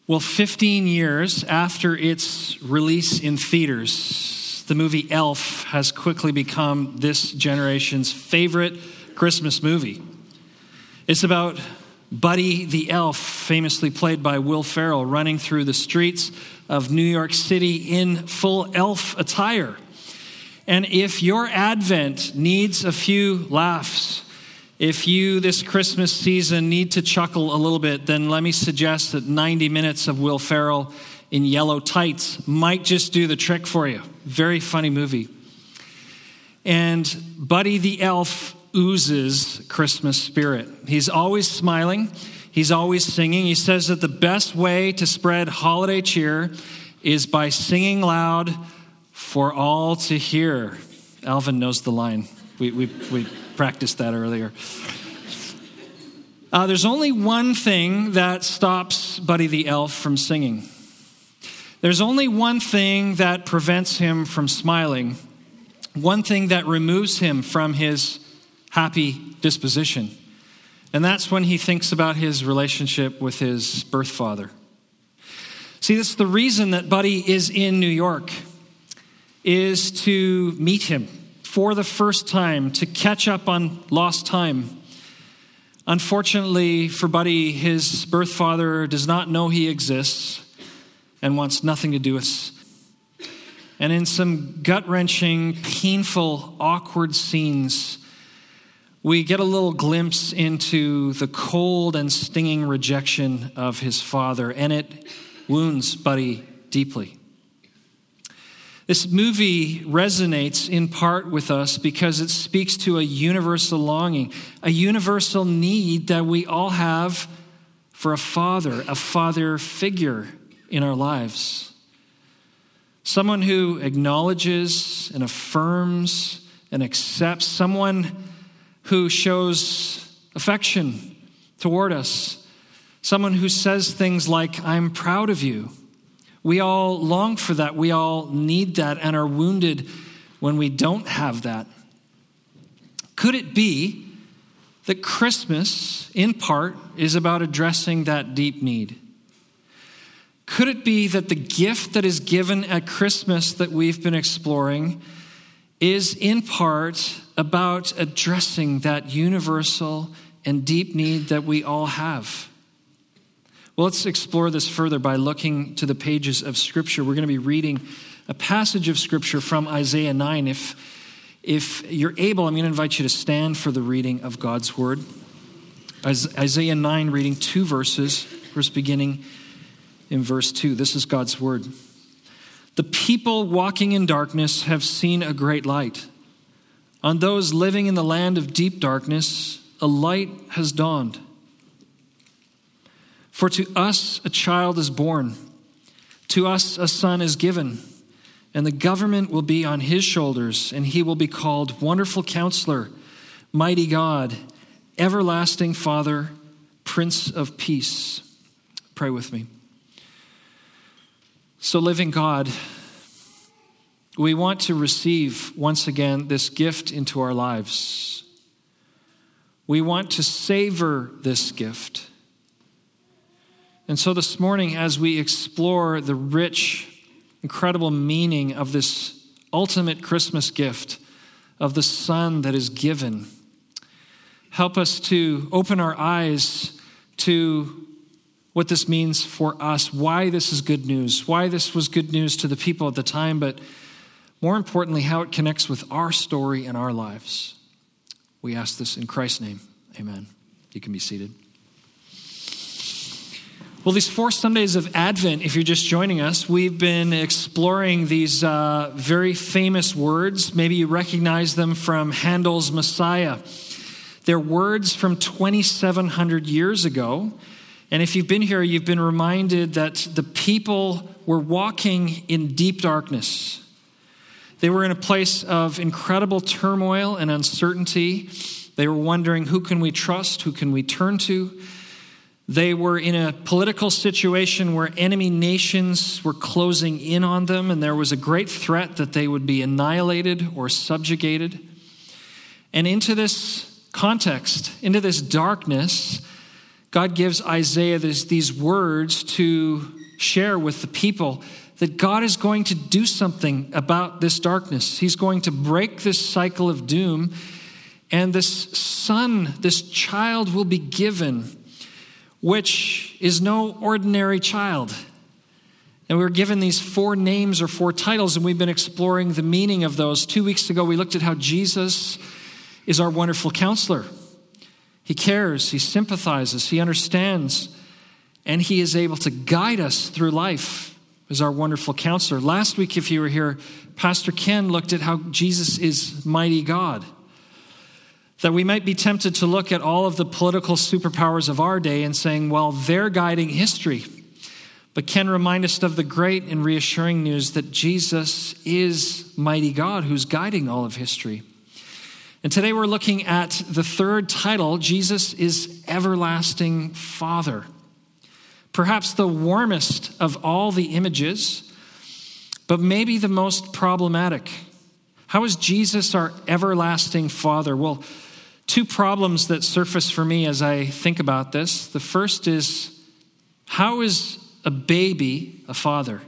Well, 15 years after its release in theaters, the movie Elf has quickly become this generation's favorite Christmas movie. It's about Buddy the Elf, famously played by Will Ferrell, running through the streets of New York City in full elf attire. And if your Advent needs a few laughs, if you this Christmas season need to chuckle a little bit, then let me suggest that 90 minutes of Will Ferrell in yellow tights might just do the trick for you. Very funny movie. And Buddy the Elf oozes Christmas spirit. He's always smiling. He's always singing. He says that the best way to spread holiday cheer is by singing loud for all to hear. Alvin knows the line. We practiced that earlier. There's only one thing that stops Buddy the Elf from singing. There's only one thing that prevents him from smiling. One thing that removes him from his happy disposition. And that's when he thinks about his relationship with his birth father. See, that's the reason that Buddy is in New York, is to meet him for the first time, to catch up on lost time. Unfortunately for Buddy, his birth father does not know he exists and wants nothing to do with. And in some gut-wrenching, painful, awkward scenes, we get a little glimpse into the cold and stinging rejection of his father, and it wounds Buddy deeply. This movie resonates in part with us because it speaks to a universal longing, a universal need that we all have for a father figure in our lives. Someone who acknowledges and affirms and accepts, someone who shows affection toward us, someone who says things like, "I'm proud of you." We all long for that. We all need that and are wounded when we don't have that. Could it be that Christmas, in part, is about addressing that deep need? Could it be that the gift that is given at Christmas that we've been exploring is, in part, about addressing that universal and deep need that we all have? Well, let's explore this further by looking to the pages of Scripture. We're going to be reading a passage of Scripture from Isaiah 9. If you're able, I'm going to invite you to stand for the reading of God's Word. Isaiah 9, reading 2 verses, first beginning in verse 2. This is God's Word. "The people walking in darkness have seen a great light. On those living in the land of deep darkness, a light has dawned. For to us a child is born, to us a son is given, and the government will be on his shoulders, and he will be called Wonderful Counselor, Mighty God, Everlasting Father, Prince of Peace." Pray with me. So, living God, we want to receive once again this gift into our lives. We want to savor this gift. And so this morning, as we explore the rich, incredible meaning of this ultimate Christmas gift of the Son that is given, help us to open our eyes to what this means for us, why this is good news, why this was good news to the people at the time, but more importantly, how it connects with our story and our lives. We ask this in Christ's name. Amen. You can be seated. Well, these 4 Sundays of Advent, if you're just joining us, we've been exploring these very famous words. Maybe you recognize them from Handel's Messiah. They're words from 2,700 years ago. And if you've been here, you've been reminded that the people were walking in deep darkness. They were in a place of incredible turmoil and uncertainty. They were wondering, who can we trust? Who can we turn to? They were in a political situation where enemy nations were closing in on them, and there was a great threat that they would be annihilated or subjugated. And into this context, into this darkness, God gives Isaiah these words to share with the people that God is going to do something about this darkness. He's going to break this cycle of doom, and this son, this child will be given, which is no ordinary child. And we were given these 4 names or 4 titles, and we've been exploring the meaning of those. 2 weeks ago, we looked at how Jesus is our wonderful counselor. He cares, he sympathizes, he understands, and he is able to guide us through life as our wonderful counselor. Last week, if you were here, Pastor Ken looked at how Jesus is mighty God. That we might be tempted to look at all of the political superpowers of our day and saying, well, they're guiding history. But Ken reminded us of the great and reassuring news that Jesus is mighty God who's guiding all of history. And today we're looking at the 3rd title, Jesus is Everlasting Father. Perhaps the warmest of all the images, but maybe the most problematic. How is Jesus our everlasting Father? Well, 2 problems that surface for me as I think about this. The first is, how is a baby a father?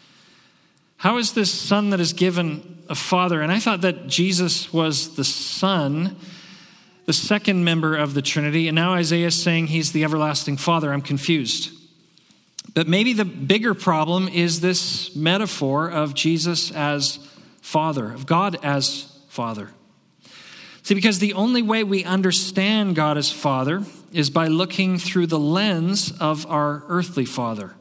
How is this son that is given a father? And I thought that Jesus was the Son, the second member of the Trinity, and now Isaiah is saying he's the everlasting Father. I'm confused. But maybe the bigger problem is this metaphor of Jesus as Father, of God as Father. See, because the only way we understand God as Father is by looking through the lens of our earthly father.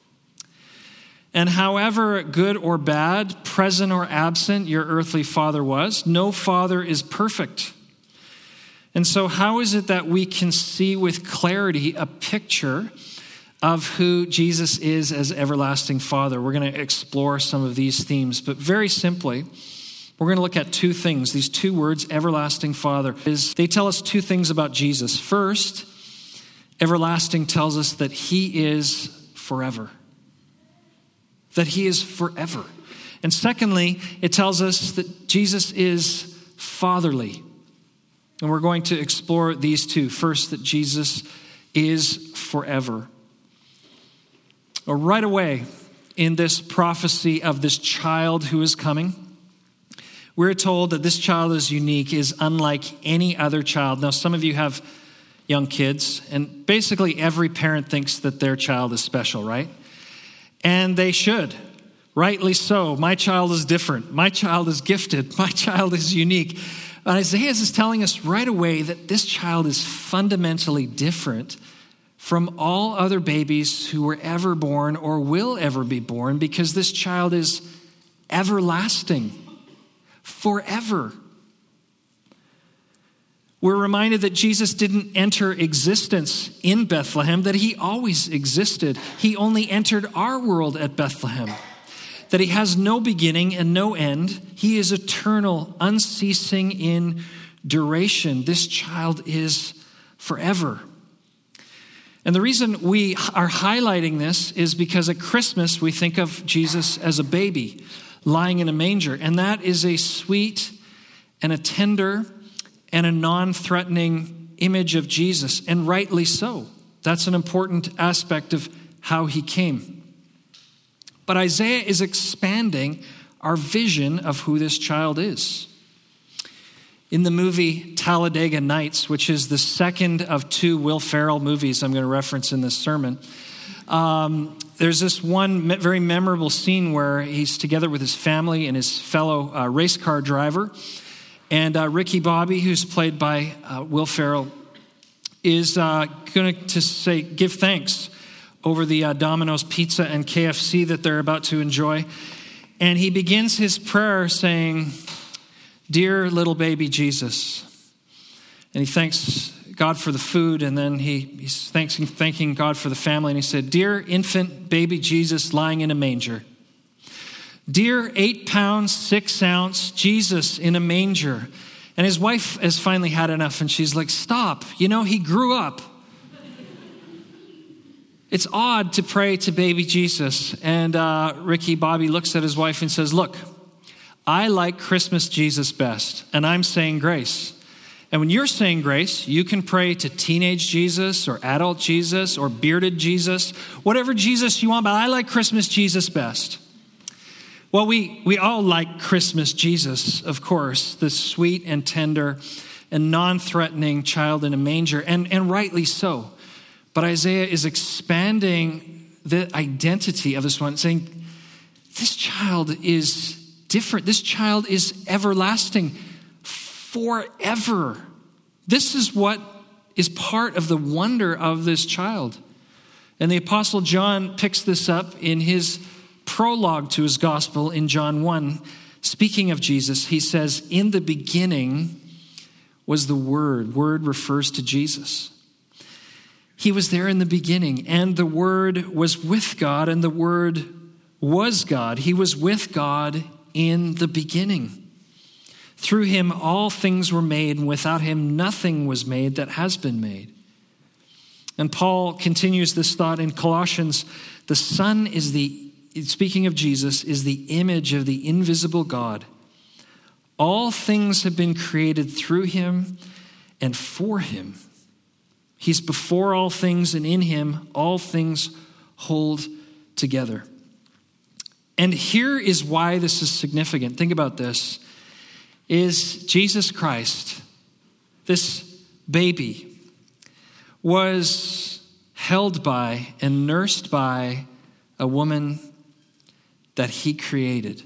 And however good or bad, present or absent, your earthly father was, no father is perfect. And so how is it that we can see with clarity a picture of who Jesus is as everlasting Father? We're going to explore some of these themes, but very simply, we're going to look at 2 things. These 2 words, everlasting Father, they tell us 2 things about Jesus. First, everlasting tells us that he is forever. That he is forever. And secondly, it tells us that Jesus is fatherly. And we're going to explore these 2. First, that Jesus is forever. Right away, in this prophecy of this child who is coming, we're told that this child is unique, is unlike any other child. Now, some of you have young kids, and basically every parent thinks that their child is special, right? And they should, rightly so. My child is different. My child is gifted. My child is unique. And Isaiah is telling us right away that this child is fundamentally different from all other babies who were ever born or will ever be born, because this child is everlasting, forever. We're reminded that Jesus didn't enter existence in Bethlehem, that he always existed. He only entered our world at Bethlehem, that he has no beginning and no end. He is eternal, unceasing in duration. This child is forever. And the reason we are highlighting this is because at Christmas we think of Jesus as a baby lying in a manger. And that is a sweet and a tender and a non-threatening image of Jesus, and rightly so. That's an important aspect of how he came. But Isaiah is expanding our vision of who this child is. In the movie Talladega Nights, which is the second of 2 Will Ferrell movies I'm going to reference in this sermon, there's this one very memorable scene where he's together with his family and his fellow race car driver. And Ricky Bobby, who's played by Will Ferrell, is going to say, give thanks over the Domino's Pizza and KFC that they're about to enjoy. And he begins his prayer saying, "Dear little baby Jesus." And he thanks God for the food, and then he's thanking God for the family. And he said, "Dear infant baby Jesus lying in a manger. Dear 8 pounds, 6 ounce Jesus in a manger." And his wife has finally had enough, and she's like, "Stop, he grew up." It's odd to pray to baby Jesus. And Ricky Bobby looks at his wife and says, "Look, I like Christmas Jesus best, and I'm saying grace. And when you're saying grace, you can pray to teenage Jesus or adult Jesus or bearded Jesus, whatever Jesus you want, but I like Christmas Jesus best. Well, we all like Christmas Jesus, of course, the sweet and tender and non-threatening child in a manger, and rightly so. But Isaiah is expanding the identity of this one, saying, this child is different. This child is everlasting, forever. This is what is part of the wonder of this child. And the Apostle John picks this up in his prologue to his gospel in John 1. Speaking of Jesus, he says, in the beginning was the Word. Word refers to Jesus. He was there in the beginning, and the Word was with God, and the Word was God. He was with God in the beginning. Through him all things were made, and without him nothing was made that has been made. And Paul continues this thought in Colossians. The Son is speaking of Jesus, is the image of the invisible God. All things have been created through him and for him. He's before all things, and in him all things hold together. And here is why this is significant. Think about this. Is Jesus Christ, this baby, was held by and nursed by a woman that he created.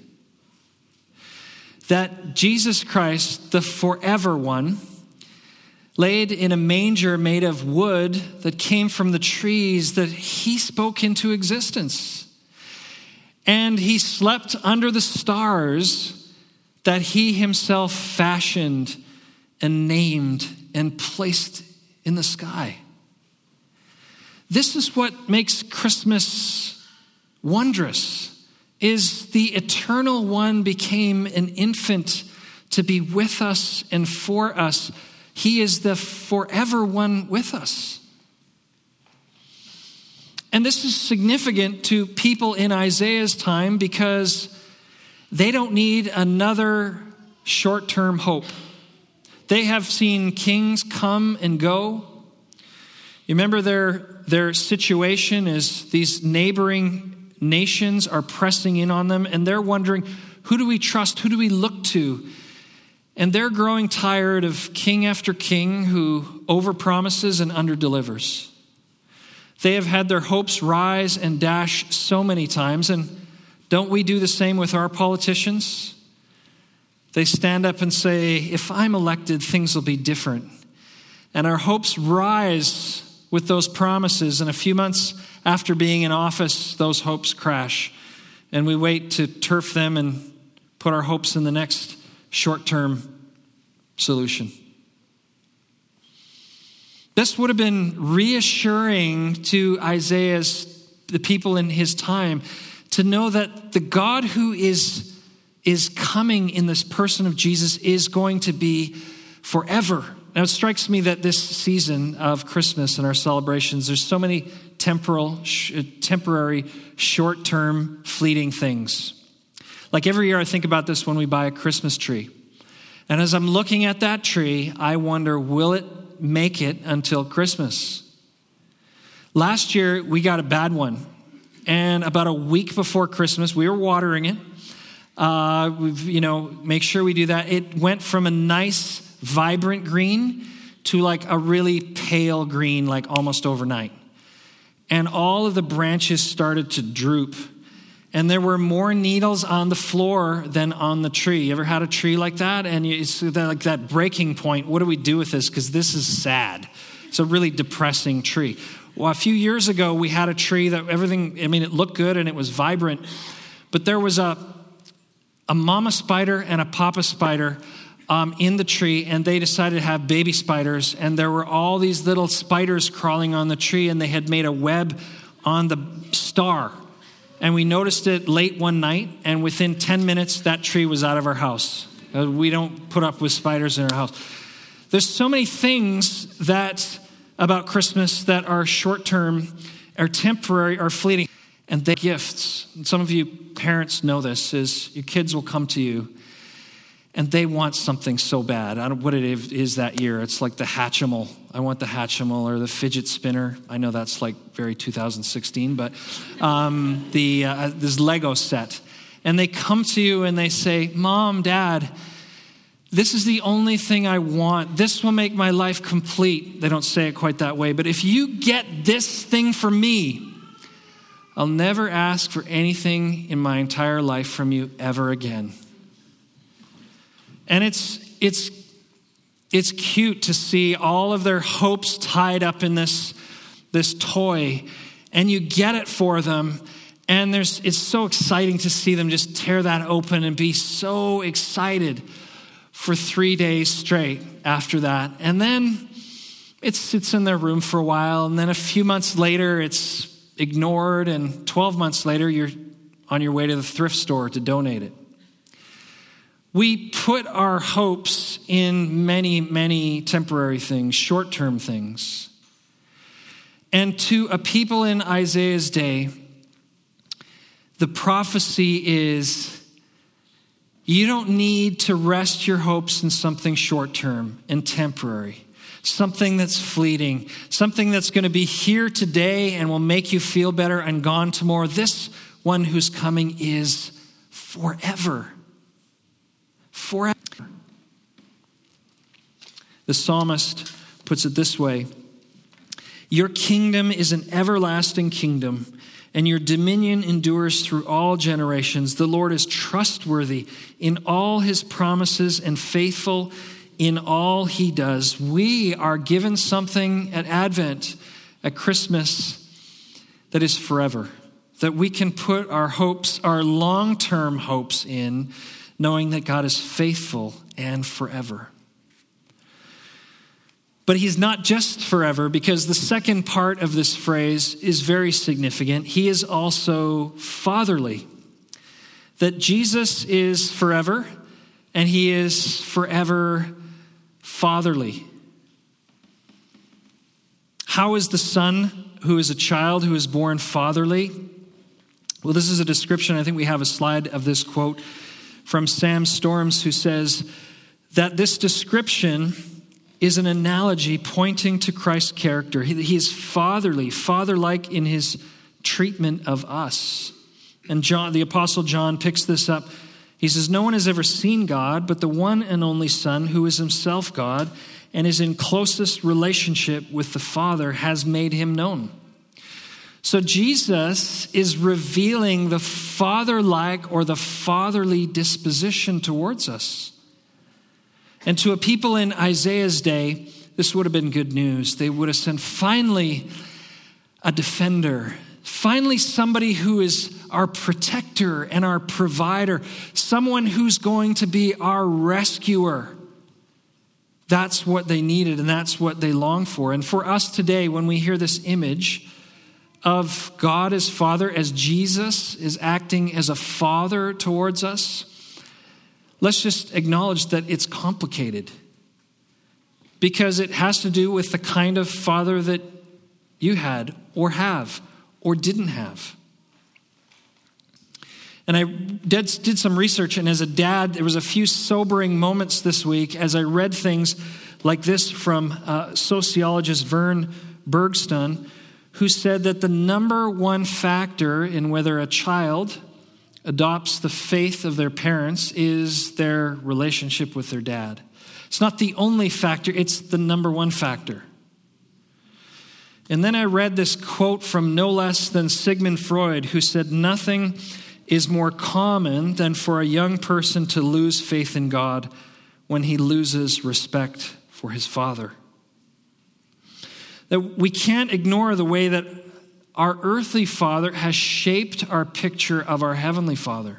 That Jesus Christ, the forever one, laid in a manger made of wood that came from the trees that he spoke into existence. And he slept under the stars that he himself fashioned and named and placed in the sky. This is what makes Christmas wondrous, is the eternal one became an infant to be with us and for us. He is the forever one with us. And this is significant to people in Isaiah's time because they don't need another short-term hope. They have seen kings come and go. You remember their situation is these neighboring nations are pressing in on them, and they're wondering, who do we trust? Who do we look to? And they're growing tired of king after king who overpromises and underdelivers. They have had their hopes rise and dash so many times, and don't we do the same with our politicians? They stand up and say, if I'm elected, things will be different. And our hopes rise with those promises, and a few months after being in office, those hopes crash. And we wait to turf them and put our hopes in the next short-term solution. This would have been reassuring to the people in his time, to know that the God who is coming in this person of Jesus is going to be forever. Now, it strikes me that this season of Christmas and our celebrations, there's so many temporary, short-term, fleeting things. Like every year I think about this when we buy a Christmas tree. And as I'm looking at that tree, I wonder, will it make it until Christmas? Last year, we got a bad one. And about a week before Christmas, we were watering it. Make sure we do that. It went from a nice, vibrant green to like a really pale green, like almost overnight. And all of the branches started to droop. And there were more needles on the floor than on the tree. You ever had a tree like that? And it's like that breaking point. What do we do with this? Because this is sad. It's a really depressing tree. Well, a few years ago, we had a tree that it looked good and it was vibrant. But there was a mama spider and a papa spider in the tree, and they decided to have baby spiders. And there were all these little spiders crawling on the tree, and they had made a web on the star. And we noticed it late one night, and within 10 minutes, that tree was out of our house. We don't put up with spiders in our house. There's so many things about Christmas that are short-term, are temporary, are fleeting. And they're gifts. And some of you parents know this, is your kids will come to you, And they want something so bad. I don't know what it is that year. It's like the Hatchimal. I want the Hatchimal or the fidget spinner. I know that's like very 2016, but this Lego set. And they come to you and they say, Mom, Dad, this is the only thing I want. This will make my life complete. They don't say it quite that way, but if you get this thing for me, I'll never ask for anything in my entire life from you ever again. And it's cute to see all of their hopes tied up in this toy, and you get it for them, and it's so exciting to see them just tear that open and be so excited for 3 days straight after that. And then it sits in their room for a while, and then a few months later it's ignored, and 12 months later you're on your way to the thrift store to donate it. We put our hopes in many, many temporary things, short-term things. And to a people in Isaiah's day, the prophecy is, you don't need to rest your hopes in something short-term and temporary, something that's fleeting, something that's going to be here today and will make you feel better and gone tomorrow. This one who's coming is forever. Forever. The psalmist puts it this way: your kingdom is an everlasting kingdom, and your dominion endures through all generations. The Lord is trustworthy in all his promises and faithful in all he does. We are given something at Advent, at Christmas, that is forever, that we can put our hopes, our long-term hopes in, knowing that God is faithful and forever. But he's not just forever, because the second part of this phrase is very significant. He is also fatherly. That Jesus is forever, and he is forever fatherly. How is the son who is a child who is born fatherly? Well, this is a description. I think we have a slide of this quote from Sam Storms, who says that this description is an analogy pointing to Christ's character. He is fatherly, father-like in his treatment of us. And John, the Apostle John, picks this up. He says, no one has ever seen God, but the one and only Son, who is himself God and is in closest relationship with the Father, has made him known. So Jesus is revealing the father-like or the fatherly disposition towards us. And to a people in Isaiah's day, this would have been good news. They would have said, finally, a defender. Finally, somebody who is our protector and our provider. Someone who's going to be our rescuer. That's what they needed, and that's what they longed for. And for us today, when we hear this image of God as Father, as Jesus is acting as a father towards us, let's just acknowledge that it's complicated, because it has to do with the kind of father that you had or have or didn't have. And I did some research, and as a dad, there was a few sobering moments this week as I read things like this from sociologist Vern Bergstuen, who said that the number one factor in whether a child adopts the faith of their parents is their relationship with their dad. It's not the only factor, it's the number one factor. And then I read this quote from no less than Sigmund Freud, who said, nothing is more common than for a young person to lose faith in God when he loses respect for his father. That we can't ignore the way that our earthly father has shaped our picture of our heavenly Father.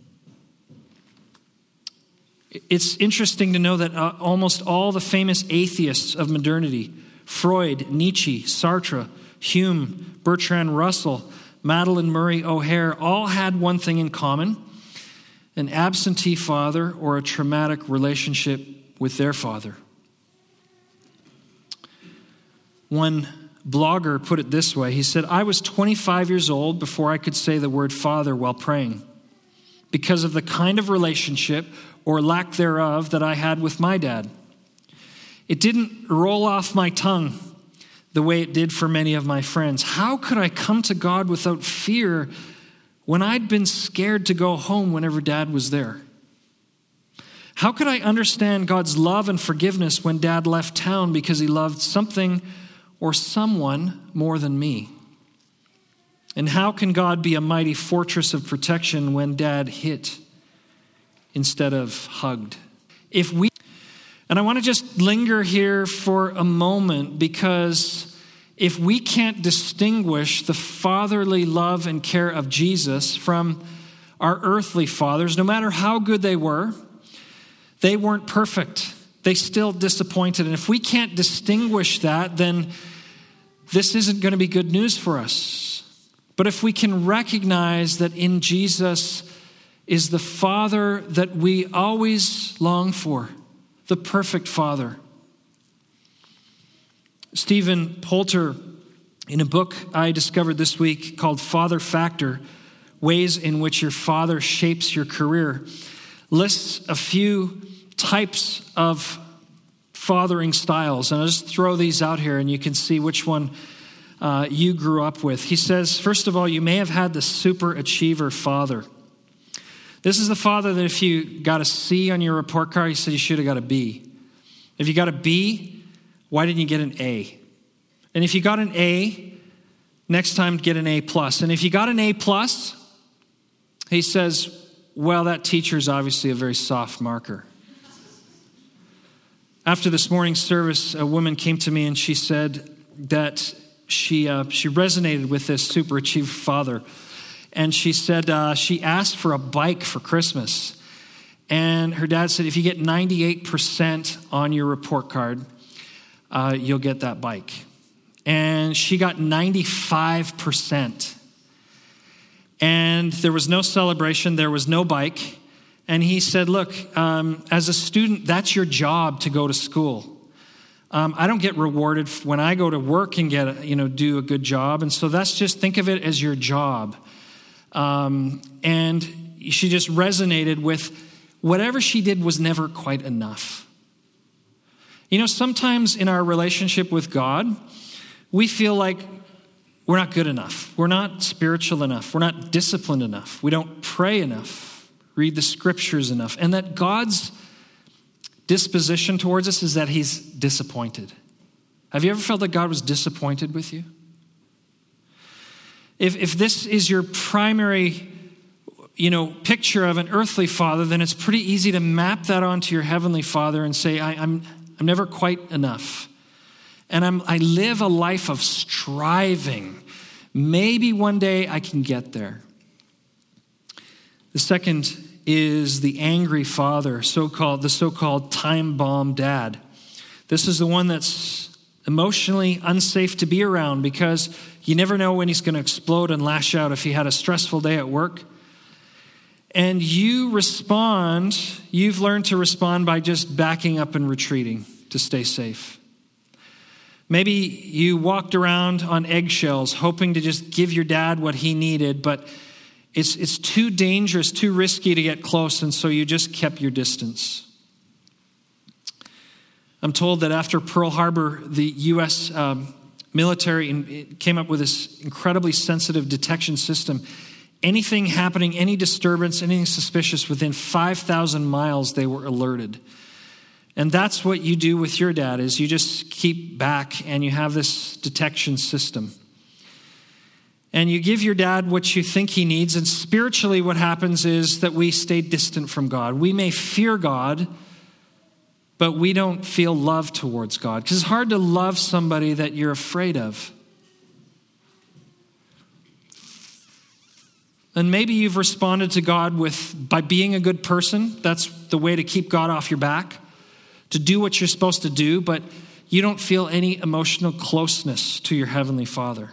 It's interesting to know that almost all the famous atheists of modernity, Freud, Nietzsche, Sartre, Hume, Bertrand Russell, Madeleine Murray O'Hair, all had one thing in common: an absentee father or a traumatic relationship with their father. One blogger put it this way. He said, I was 25 years old before I could say the word father while praying. because of the kind of relationship or lack thereof that I had with my dad. It didn't roll off my tongue the way it did for many of my friends. How could I come to God without fear when I'd been scared to go home whenever Dad was there? How could I understand God's love and forgiveness when Dad left town because he loved something or someone more than me? And how can God be a mighty fortress of protection when Dad hit instead of hugged? And I want to just linger here for a moment, because if we can't distinguish the fatherly love and care of Jesus from our earthly fathers, no matter how good they weren't perfect. They still disappointed. And if we can't distinguish that, then this isn't going to be good news for us. But if we can recognize that in Jesus is the Father that we always long for, the perfect Father. Stephen Poulter, in a book I discovered this week called Father Factor, Ways in Which Your Father Shapes Your Career, lists a few types of fathering styles. And I'll just throw these out here and you can see which one you grew up with. He says, first of all, you may have had the super achiever father. This is the father that if you got a C on your report card, he said you should have got a B. If you got a B, why didn't you get an A? And if you got an A, next time get an A plus. And if you got an A plus, he says, well, that teacher's obviously a very soft marker. After this morning's service, a woman came to me and she said that she resonated with this super achiever father. And she said she asked for a bike for Christmas. And her dad said, if you get 98% on your report card, you'll get that bike. And she got 95%. And there was no celebration. There was no bike. And he said, look, as a student, that's your job to go to school. I don't get rewarded when I go to work and do a good job. And so just think of it as your job. And she just resonated with whatever she did was never quite enough. Sometimes in our relationship with God, we feel like we're not good enough. We're not spiritual enough. We're not disciplined enough. We don't pray enough, read the scriptures enough. And that God's disposition towards us is that he's disappointed. Have you ever felt that God was disappointed with you? If this is your primary, picture of an earthly father, then it's pretty easy to map that onto your heavenly Father and say, I'm never quite enough. And I live a life of striving. Maybe one day I can get there. The second is the angry father, the so-called time bomb dad. This is the one that's emotionally unsafe to be around because you never know when he's going to explode and lash out if he had a stressful day at work. And you've learned to respond by just backing up and retreating to stay safe. Maybe you walked around on eggshells hoping to just give your dad what he needed, but it's too dangerous, too risky to get close, and so you just kept your distance. I'm told that after Pearl Harbor, the U.S. military came up with this incredibly sensitive detection system. Anything happening, any disturbance, anything suspicious, within 5,000 miles, they were alerted. And that's what you do with your dad, is you just keep back and you have this detection system. And you give your dad what you think he needs, and spiritually what happens is that we stay distant from God. We may fear God, but we don't feel love towards God. Because it's hard to love somebody that you're afraid of. And maybe you've responded to God by being a good person. That's the way to keep God off your back, to do what you're supposed to do, but you don't feel any emotional closeness to your Heavenly Father.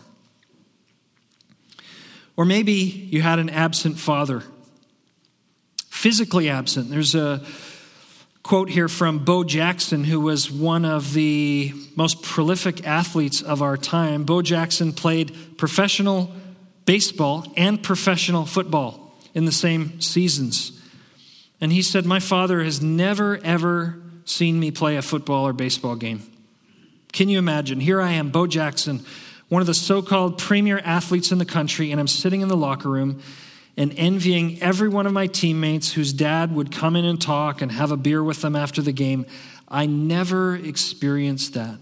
Or maybe you had an absent father, physically absent. There's a quote here from Bo Jackson, who was one of the most prolific athletes of our time. Bo Jackson played professional baseball and professional football. in the same seasons. And he said, my father has never, ever seen me play a football or baseball game. Can you imagine? Here I am, Bo Jackson, one of the so-called premier athletes in the country, and I'm sitting in the locker room and envying every one of my teammates whose dad would come in and talk and have a beer with them after the game. I never experienced that.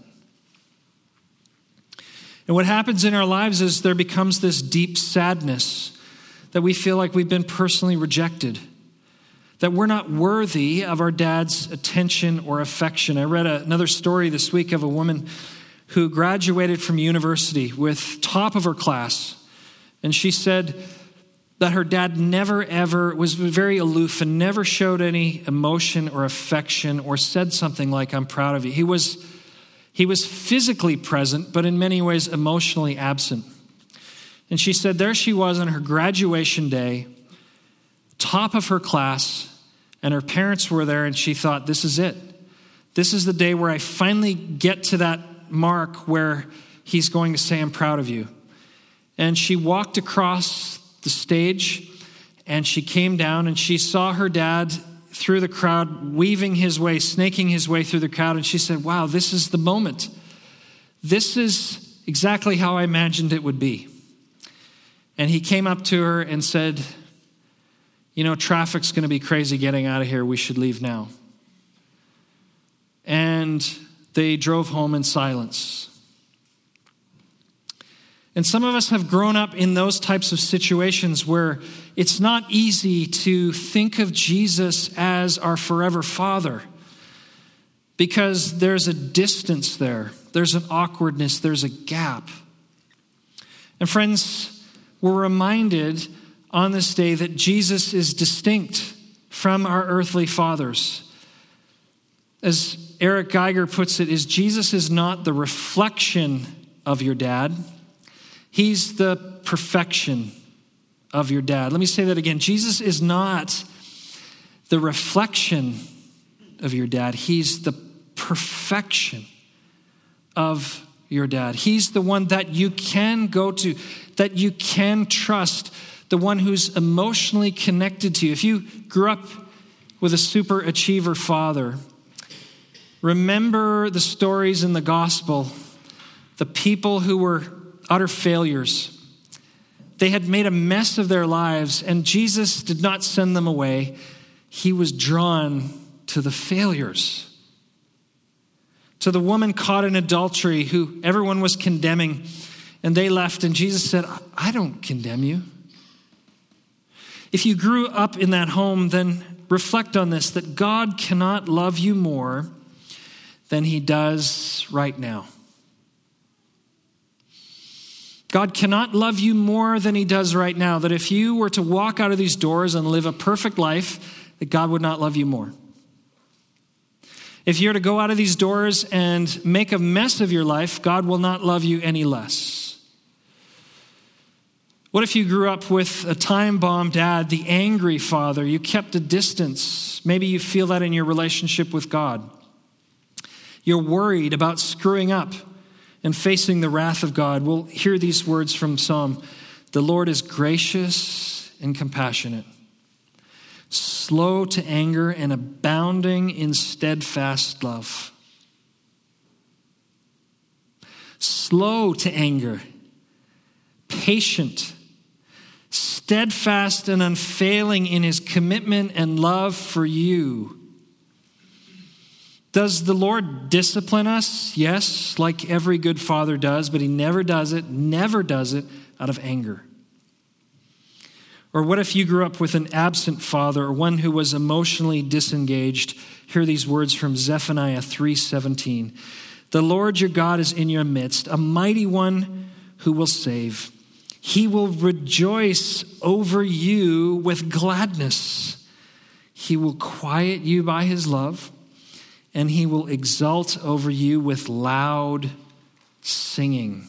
And what happens in our lives is there becomes this deep sadness that we feel like we've been personally rejected, that we're not worthy of our dad's attention or affection. I read another story this week of a woman who graduated from university with top of her class, and she said that her dad never ever was very aloof and never showed any emotion or affection or said something like, I'm proud of you. He was physically present, but in many ways emotionally absent. And she said there she was on her graduation day, top of her class, and her parents were there, and she thought, this is it. This is the day where I finally get to that mark where he's going to say, I'm proud of you. And she walked across the stage, and she came down, and she saw her dad through the crowd, weaving his way, snaking his way through the crowd, and she said, wow, this is the moment. This is exactly how I imagined it would be. And he came up to her and said, you know, traffic's going to be crazy getting out of here. We should leave now. And they drove home in silence. And some of us have grown up in those types of situations where it's not easy to think of Jesus as our forever Father because there's a distance there. There's an awkwardness. There's a gap. And friends, we're reminded on this day that Jesus is distinct from our earthly fathers. As Eric Geiger puts it, Jesus is not the reflection of your dad. He's the perfection of your dad. Let me say that again. Jesus is not the reflection of your dad. He's the perfection of your dad. He's the one that you can go to, that you can trust, the one who's emotionally connected to you. If you grew up with a super achiever father, remember the stories in the gospel, the people who were utter failures. They had made a mess of their lives, and Jesus did not send them away. He was drawn to the failures. To the woman caught in adultery who everyone was condemning, and they left, and Jesus said, I don't condemn you. If you grew up in that home, then reflect on this, that God cannot love you more than he does right now. God cannot love you more than he does right now. That if you were to walk out of these doors and live a perfect life, that God would not love you more. If you're to go out of these doors and make a mess of your life, God will not love you any less. What if you grew up with a time bomb dad, the angry father? You kept a distance. Maybe you feel that in your relationship with God. You're worried about screwing up and facing the wrath of God. We'll hear these words from Psalm. The Lord is gracious and compassionate, slow to anger and abounding in steadfast love. Slow to anger, patient, steadfast and unfailing in his commitment and love for you. Does the Lord discipline us? Yes, like every good father does, but he never does it out of anger. Or what if you grew up with an absent father or one who was emotionally disengaged? Hear these words from Zephaniah 3:17. The Lord your God is in your midst, a mighty one who will save. He will rejoice over you with gladness. He will quiet you by his love, and he will exult over you with loud singing.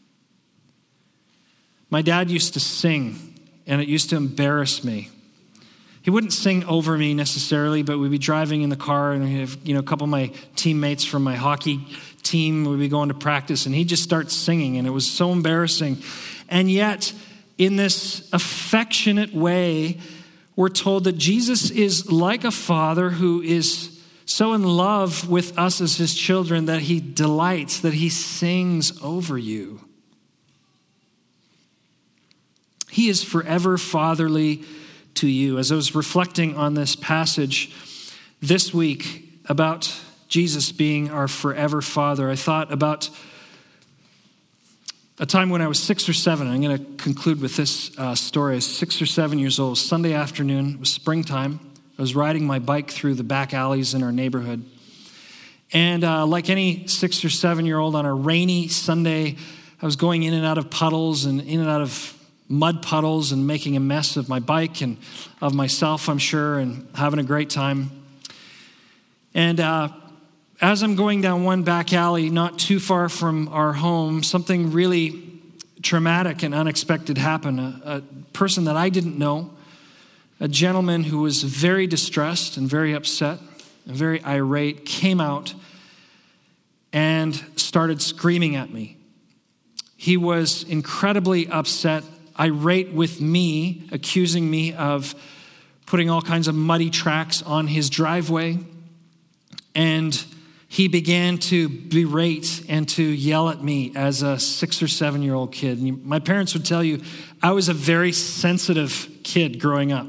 My dad used to sing, and it used to embarrass me. He wouldn't sing over me necessarily, but we'd be driving in the car, and we'd have, a couple of my teammates from my hockey team would be going to practice, and he'd just start singing, and it was so embarrassing. And yet, in this affectionate way, we're told that Jesus is like a father who is so in love with us as his children that he delights, that he sings over you. He is forever fatherly to you. As I was reflecting on this passage this week about Jesus being our forever father, I thought about a time when I was 6 or 7. I'm going to conclude with this story. I was 6 or 7 years old. Sunday afternoon, it was springtime. I was riding my bike through the back alleys in our neighborhood. And like any 6 or 7-year-old on a rainy Sunday, I was going in and out of puddles and in and out of mud puddles and making a mess of my bike and of myself, I'm sure, and having a great time. And as I'm going down one back alley, not too far from our home, something really traumatic and unexpected happened. A person that I didn't know, a gentleman who was very distressed and very upset and very irate, came out and started screaming at me. He was incredibly upset, irate with me, accusing me of putting all kinds of muddy tracks on his driveway. And he began to berate and to yell at me as a 6 or 7-year-old kid. And my parents would tell you I was a very sensitive kid growing up.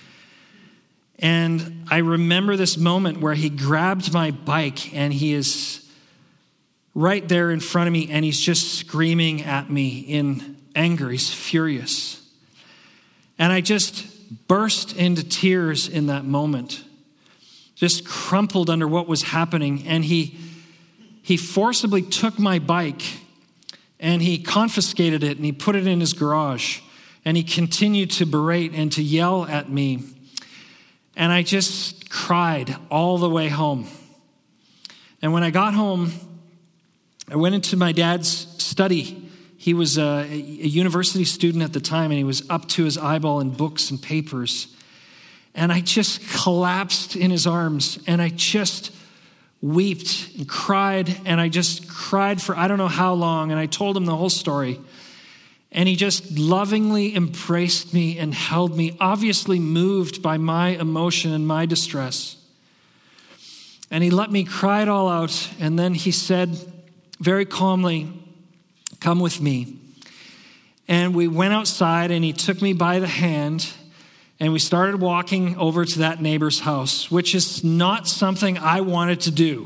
And I remember this moment where he grabbed my bike and he is right there in front of me and he's just screaming at me in anger. He's furious. And I just burst into tears in that moment. Just crumpled under what was happening. And he forcibly took my bike and he confiscated it and he put it in his garage. And he continued to berate and to yell at me. And I just cried all the way home. And when I got home, I went into my dad's study. He was a university student at the time, and he was up to his eyeball in books and papers. And I just collapsed in his arms, and I just wept and cried, and I just cried for I don't know how long, and I told him the whole story. And he just lovingly embraced me and held me, obviously moved by my emotion and my distress. And he let me cry it all out, and then he said very calmly, "Come with me." And we went outside, and he took me by the hand, and we started walking over to that neighbor's house, which is not something I wanted to do.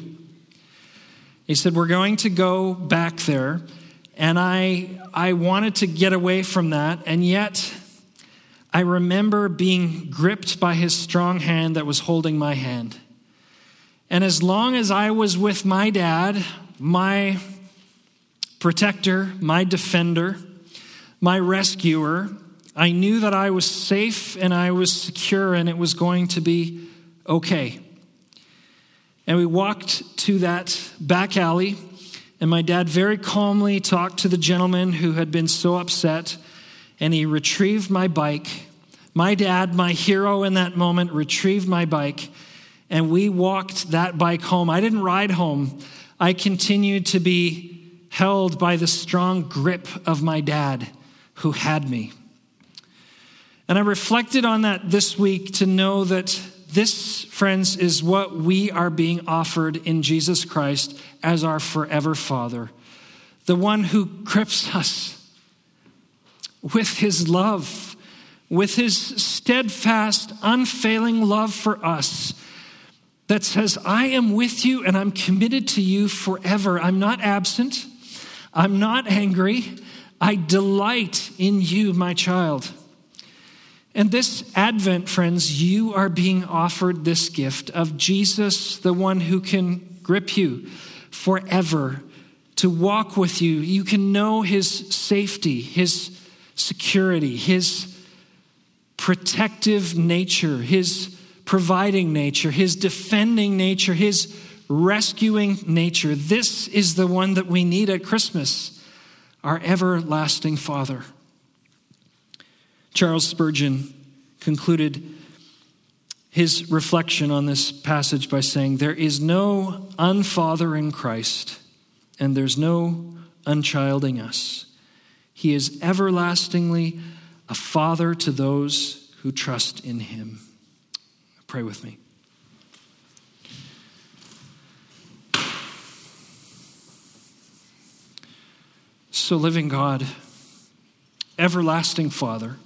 He said, "We're going to go back there." And I wanted to get away from that, and yet I remember being gripped by his strong hand that was holding my hand. And as long as I was with my dad, my protector, my defender, my rescuer, I knew that I was safe and I was secure and it was going to be okay. And we walked to that back alley, and my dad very calmly talked to the gentleman who had been so upset, and he retrieved my bike. My dad, my hero in that moment, retrieved my bike, and we walked that bike home. I didn't ride home. I continued to be held by the strong grip of my dad who had me. And I reflected on that this week to know that this, friends, is what we are being offered in Jesus Christ as our forever Father, the one who grips us with his love, with his steadfast, unfailing love for us that says, "I am with you and I'm committed to you forever. I'm not absent. I'm not angry. I delight in you, my child." And this Advent, friends, you are being offered this gift of Jesus, the one who can grip you forever, to walk with you. You can know his safety, his security, his protective nature, his providing nature, his defending nature, his rescuing nature. This is the one that we need at Christmas, our everlasting Father. Charles Spurgeon concluded his reflection on this passage by saying, "There is no unfathering Christ, and there's no unchilding us. He is everlastingly a father to those who trust in him. Pray with me. So, living God, everlasting Father,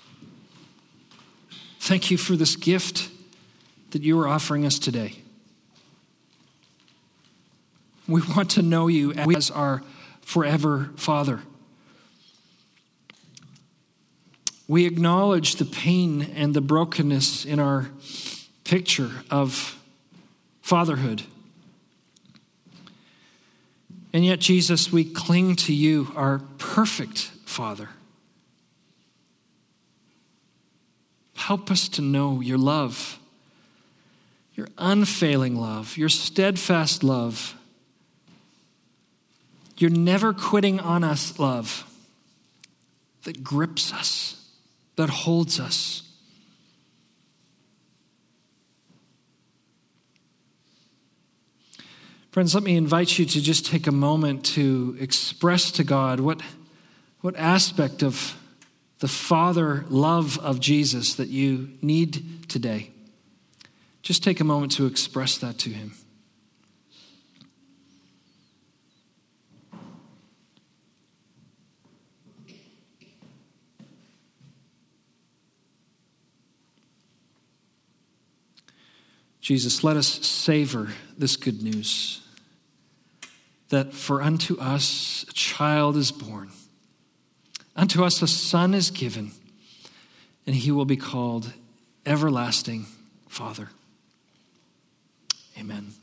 thank you for this gift that you are offering us today. We want to know you as our forever Father. We acknowledge the pain and the brokenness in our picture of fatherhood. And yet, Jesus, we cling to you, our perfect Father. Help us to know your love, your unfailing love, your steadfast love, your never quitting on us love that grips us, that holds us. Friends, let me invite you to just take a moment to express to God what aspect of the Father love of Jesus that you need today. Just take a moment to express that to him. Jesus, let us savor this good news that for unto us a child is born, unto us a son is given, and he will be called Everlasting Father. Amen.